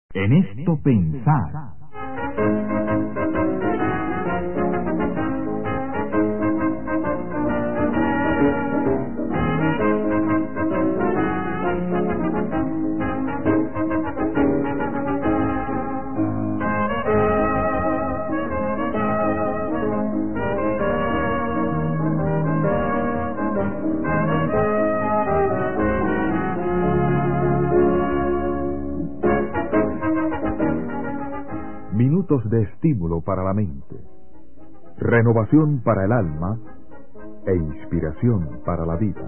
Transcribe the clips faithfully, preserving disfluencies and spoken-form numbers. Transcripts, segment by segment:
En esto pensar. Minutos de estímulo para la mente, renovación para el alma e inspiración para la vida.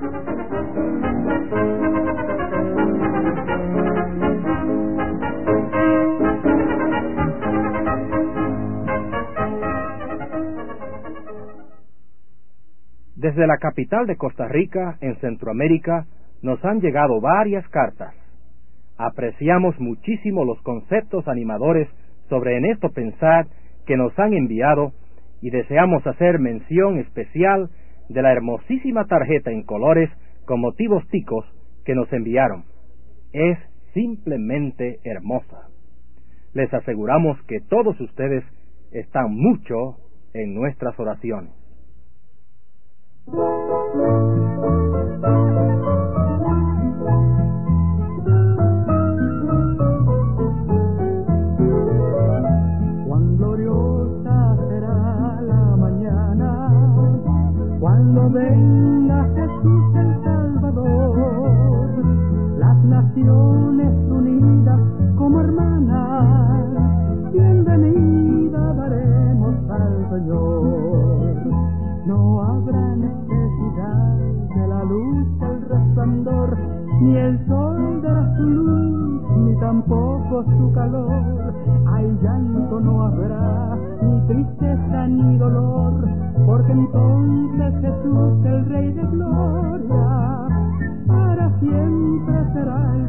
Desde la capital de Costa Rica, en Centroamérica, nos han llegado varias cartas. Apreciamos muchísimo los conceptos animadores sobre En esto pensar que nos han enviado y deseamos hacer mención especial de la hermosísima tarjeta en colores con motivos ticos que nos enviaron. Es simplemente hermosa. Les aseguramos que todos ustedes están mucho en nuestras oraciones. Cuando venga Jesús el Salvador, las naciones unidas como hermanas, bienvenida daremos al Señor. No habrá necesidad de la luz del resplandor, ni el sol dará su luz, ni tampoco su calor. Hay llanto no habrá, ni tristeza ni dolor, porque entonces Jesús, el Rey de Gloria, para siempre será el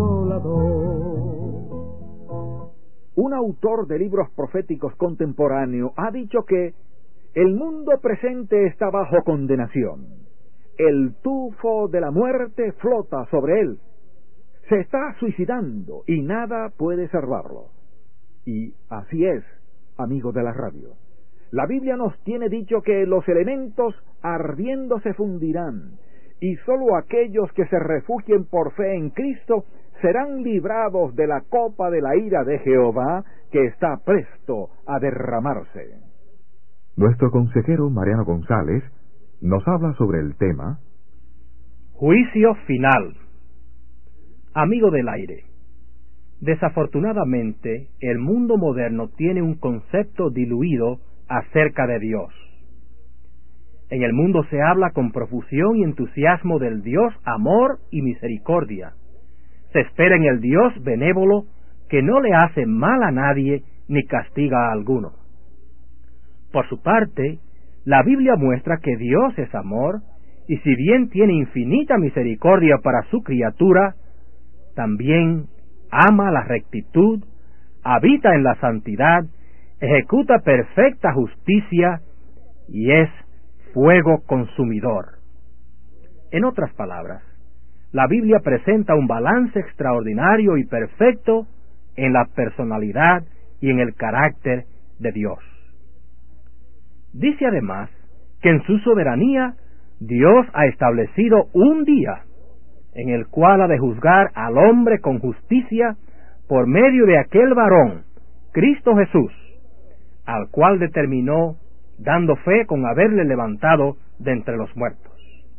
Consolador. Un autor de libros proféticos contemporáneo ha dicho que el mundo presente está bajo condenación. El tufo de la muerte flota sobre él. Se está suicidando y nada puede salvarlo. Y así es, amigos de la radio. La Biblia nos tiene dicho que los elementos ardiendo se fundirán, y sólo aquellos que se refugien por fe en Cristo serán librados de la copa de la ira de Jehová que está presto a derramarse. Nuestro consejero Mariano González nos habla sobre el tema Juicio final. Amigo del aire, desafortunadamente el mundo moderno tiene un concepto diluido acerca de Dios. En el mundo se habla con profusión y entusiasmo del Dios amor y misericordia. Se espera en el Dios benévolo que no le hace mal a nadie ni castiga a alguno. Por su parte, la Biblia muestra que Dios es amor y si bien tiene infinita misericordia para su criatura, también ama la rectitud, habita en la santidad, ejecuta perfecta justicia y es fuego consumidor. En otras palabras, la Biblia presenta un balance extraordinario y perfecto en la personalidad y en el carácter de Dios. Dice además que en su soberanía Dios ha establecido un día en el cual ha de juzgar al hombre con justicia por medio de aquel varón, Cristo Jesús, al cual determinó dando fe con haberle levantado de entre los muertos.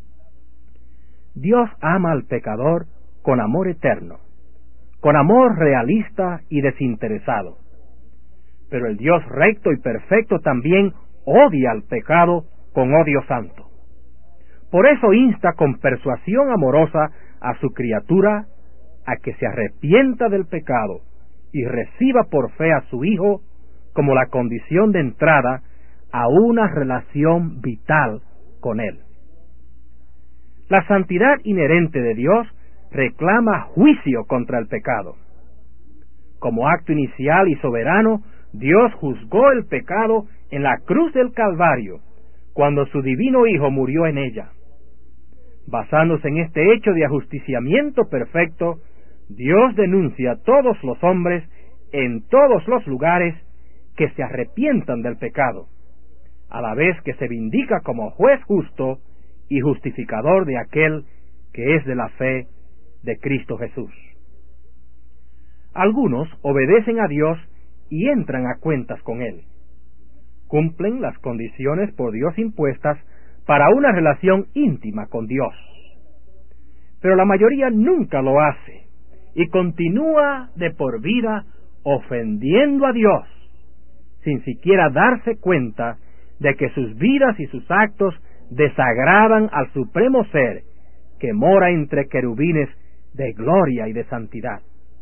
Dios ama al pecador con amor eterno, con amor realista y desinteresado. Pero el Dios recto y perfecto también odia al pecado con odio santo. Por eso insta con persuasión amorosa a su criatura a que se arrepienta del pecado y reciba por fe a su Hijo como la condición de entrada a una relación vital con Él. La santidad inherente de Dios reclama juicio contra el pecado. Como acto inicial y soberano, Dios juzgó el pecado en la cruz del Calvario, cuando su divino Hijo murió en ella. Basándose en este hecho de ajusticiamiento perfecto, Dios denuncia a todos los hombres en todos los lugares que se arrepientan del pecado, a la vez que se vindica como juez justo y justificador de aquel que es de la fe de Cristo Jesús. Algunos obedecen a Dios y entran a cuentas con Él. Cumplen las condiciones por Dios impuestas para una relación íntima con Dios. Pero la mayoría nunca lo hace y continúa de por vida ofendiendo a Dios, sin siquiera darse cuenta de que sus vidas y sus actos desagradan al supremo ser que mora entre querubines de gloria y de santidad.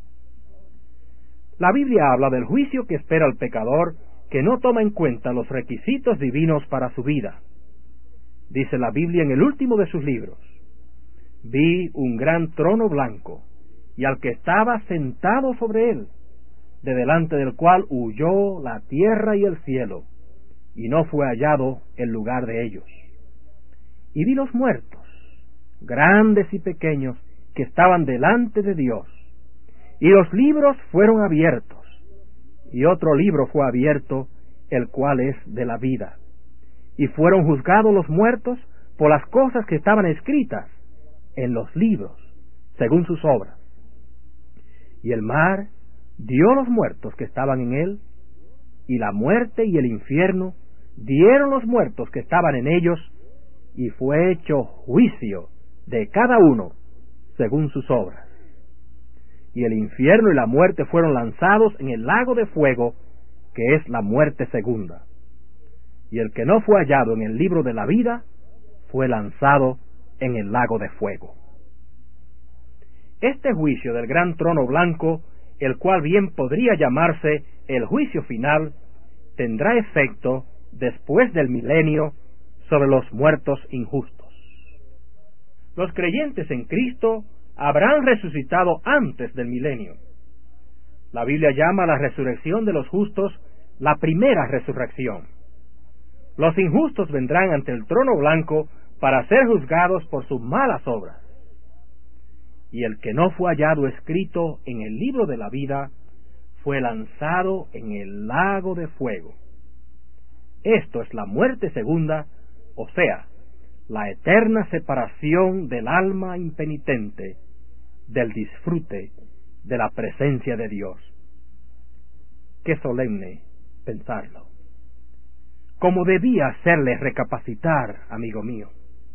La Biblia habla del juicio que espera al pecador que no toma en cuenta los requisitos divinos para su vida. Dice la Biblia en el último de sus libros: vi un gran trono blanco, y al que estaba sentado sobre él, de delante del cual huyó la tierra y el cielo, y no fue hallado el lugar de ellos. Y vi los muertos, grandes y pequeños, que estaban delante de Dios, y los libros fueron abiertos, y otro libro fue abierto, el cual es de la vida. Y fueron juzgados los muertos por las cosas que estaban escritas en los libros, según sus obras. Y el mar dio los muertos que estaban en él, y la muerte y el infierno dieron los muertos que estaban en ellos, y fue hecho juicio de cada uno según sus obras. Y el infierno y la muerte fueron lanzados en el lago de fuego, que es la muerte segunda. Y el que no fue hallado en el libro de la vida fue lanzado en el lago de fuego. Este juicio del gran trono blanco, el cual bien podría llamarse el juicio final, tendrá efecto después del milenio sobre los muertos injustos. Los creyentes en Cristo habrán resucitado antes del milenio. La Biblia llama a la resurrección de los justos la primera resurrección. Los injustos vendrán ante el trono blanco para ser juzgados por sus malas obras. Y el que no fue hallado escrito en el libro de la vida fue lanzado en el lago de fuego. Esto es la muerte segunda, o sea, la eterna separación del alma impenitente del disfrute de la presencia de Dios. Qué solemne pensarlo. Como debía hacerle recapacitar, amigo mío.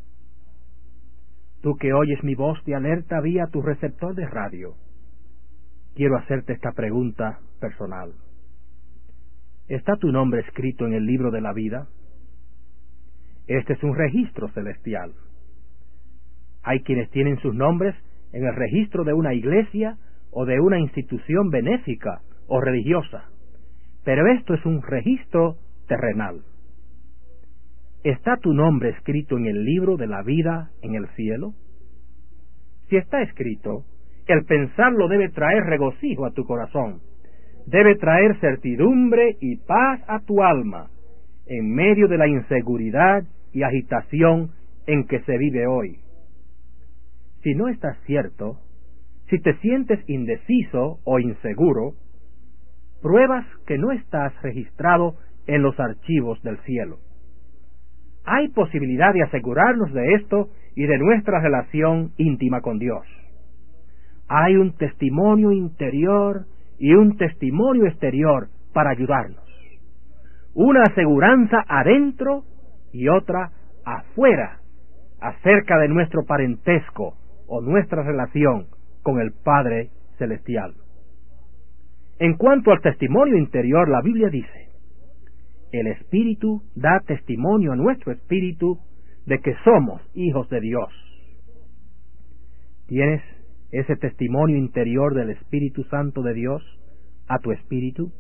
Tú que oyes mi voz de alerta vía tu receptor de radio, quiero hacerte esta pregunta personal. ¿Está tu nombre escrito en el libro de la vida? Este es un registro celestial. Hay quienes tienen sus nombres en el registro de una iglesia o de una institución benéfica o religiosa, pero esto es un registro terrenal. ¿Está tu nombre escrito en el libro de la vida en el cielo? Si está escrito, el pensarlo debe traer regocijo a tu corazón, debe traer certidumbre y paz a tu alma, en medio de la inseguridad y agitación en que se vive hoy. Si no estás cierto, si te sientes indeciso o inseguro, pruebas que no estás registrado en los archivos del cielo. Hay posibilidad de asegurarnos de esto y de nuestra relación íntima con Dios. Hay un testimonio interior y un testimonio exterior para ayudarnos. Una aseguranza adentro y otra afuera acerca de nuestro parentesco o nuestra relación con el Padre Celestial. En cuanto al testimonio interior, la Biblia dice: el Espíritu da testimonio a nuestro espíritu de que somos hijos de Dios. ¿Tienes ese testimonio interior del Espíritu Santo de Dios a tu espíritu?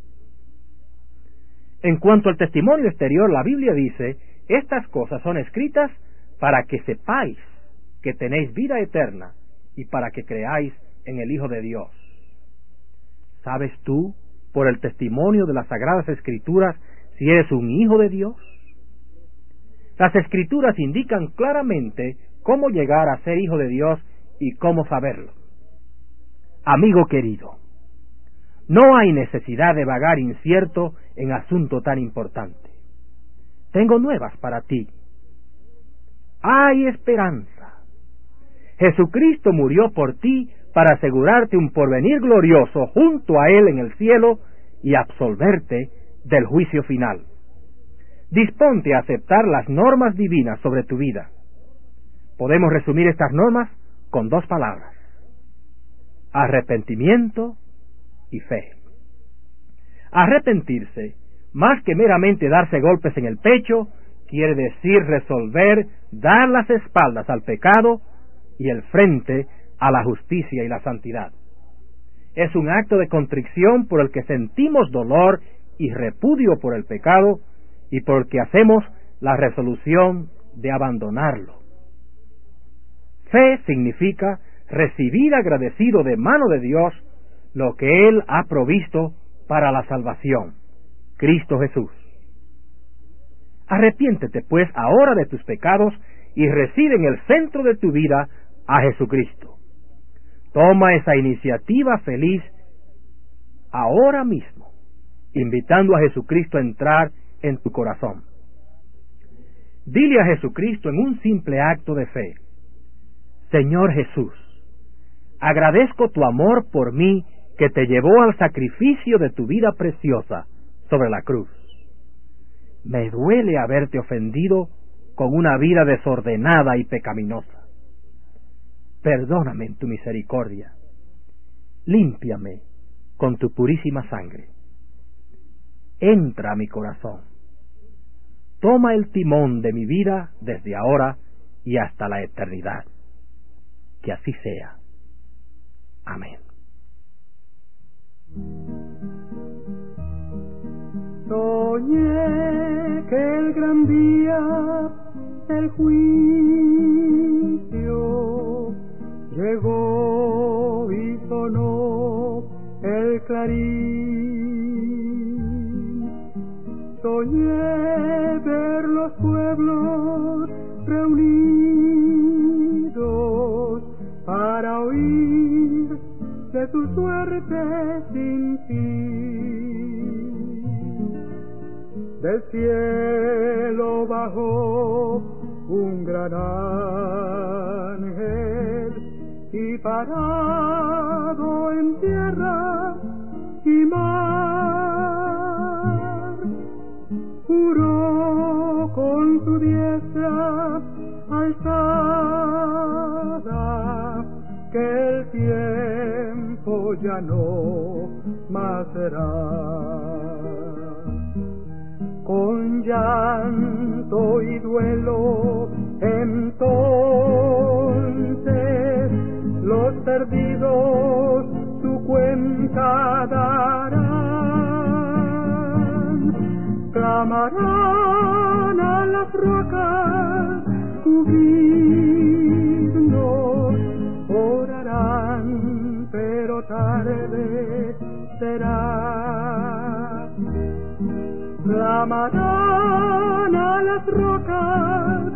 En cuanto al testimonio exterior, la Biblia dice: estas cosas son escritas para que sepáis que tenéis vida eterna y para que creáis en el Hijo de Dios. ¿Sabes tú, por el testimonio de las Sagradas Escrituras, si eres un hijo de Dios? Las Escrituras indican claramente cómo llegar a ser hijo de Dios y cómo saberlo. Amigo querido, no hay necesidad de vagar incierto en asunto tan importante. Tengo nuevas para ti. Hay esperanza. Jesucristo murió por ti para asegurarte un porvenir glorioso junto a Él en el cielo y absolverte del juicio final. Disponte a aceptar las normas divinas sobre tu vida. Podemos resumir estas normas con dos palabras: arrepentimiento y fe. Arrepentirse, más que meramente darse golpes en el pecho, quiere decir resolver dar las espaldas al pecado y el frente a la justicia y la santidad. Es un acto de contrición por el que sentimos dolor y repudio por el pecado y por el que hacemos la resolución de abandonarlo. Fe significa recibir agradecido de mano de Dios lo que Él ha provisto para la salvación, Cristo Jesús. Arrepiéntete pues ahora de tus pecados y recibe en el centro de tu vida a Jesucristo. Toma esa iniciativa feliz ahora mismo, invitando a Jesucristo a entrar en tu corazón. Dile a Jesucristo en un simple acto de fe: Señor Jesús, agradezco tu amor por mí que te llevó al sacrificio de tu vida preciosa sobre la cruz. Me duele haberte ofendido con una vida desordenada y pecaminosa. Perdóname en tu misericordia. Límpiame con tu purísima sangre. Entra a mi corazón. Toma el timón de mi vida desde ahora y hasta la eternidad. Que así sea. Amén. Soñé que el gran día del juicio llegó y sonó el clarín. Soñé ver los pueblos reunidos para oír de tu suerte sin fin. Del cielo bajó un gran ángel y parado en tierra y mar, juró con su diestra alzada que el tiempo ya no más será. Con llanto y duelo entonces los perdidos su cuenta darán, clamarán a las rocas, cubrirnos, orarán, pero tarde será. Clamarán a las rocas,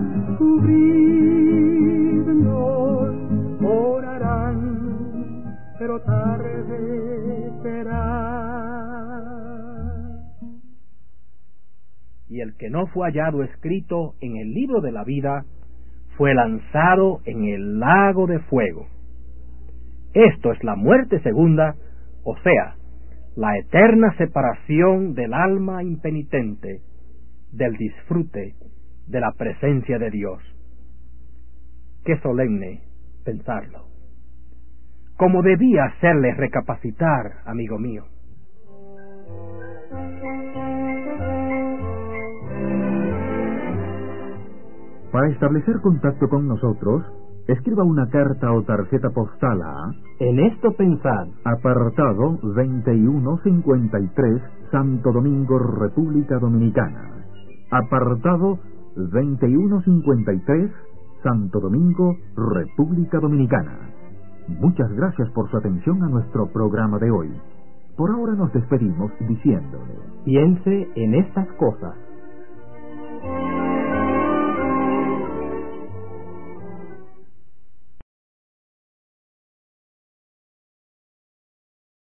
cubrirnos, orarán, pero tarde será. Y el que no fue hallado escrito en el libro de la vida fue lanzado en el lago de fuego. Esto es la muerte segunda, o sea, la eterna separación del alma impenitente del disfrute de la presencia de Dios. Qué solemne pensarlo. Como debía hacerle recapacitar, amigo mío. Para establecer contacto con nosotros, escriba una carta o tarjeta postal a En esto pensad, apartado veintiuno cincuenta y tres, Santo Domingo, República Dominicana. Apartado veintiuno cincuenta y tres, Santo Domingo, República Dominicana. Muchas gracias por su atención a nuestro programa de hoy. Por ahora nos despedimos diciéndole: piense en estas cosas.